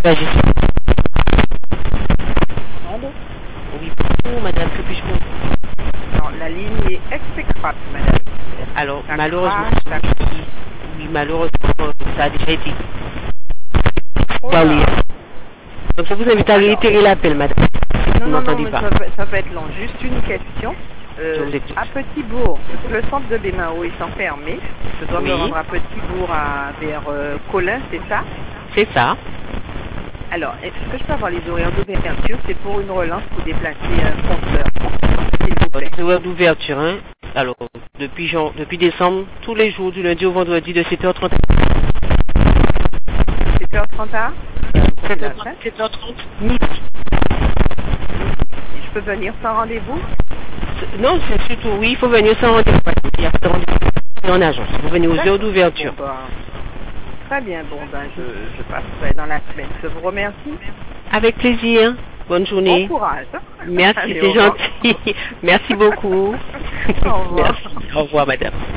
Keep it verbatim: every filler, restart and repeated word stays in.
Bagis. Allô? Oui, bonjour madame, que puis-je pour vous? Non, la ligne est exécrable, madame. Alors, Ça malheureusement, crache, ça- oui, oui, malheureusement, ça a déjà été. Oh là. Voilà. Donc, je vous invite à Alors. réitérer l'appel, madame. Non, Vous non, non, m'entendez mais pas. ça va, ça va être long. Juste une question. Euh, Je vous écoute. à Petit-Bourg, parce que le centre de Bémao est enfermé. Je dois me Oui. rendre à Petit-Bourg à- vers euh, Colin, c'est ça? C'est ça. Alors, est-ce que je peux avoir les horaires d'ouverture? C'est pour une relance pour déplacer un compteur, s'il vous plaît. Les horaires d'ouverture, hein. Alors, depuis, jan- depuis décembre, tous les jours, du lundi au vendredi, de sept heures trente sept heures trente à sept heures trente, midi. Je peux venir sans rendez-vous? Non, c'est surtout, oui, il faut venir sans rendez-vous. Il n'y a pas de rendez-vous. C'est en agence. Vous venez aux heures d'ouverture. Bon, ben, très bien, bon, ben, je, je passerai dans la semaine. Je vous remercie. Avec plaisir. Bonne journée. Bon courage. Merci, Allez, au c'est revoir. gentil. Merci beaucoup. Au revoir. Merci. Au revoir, madame.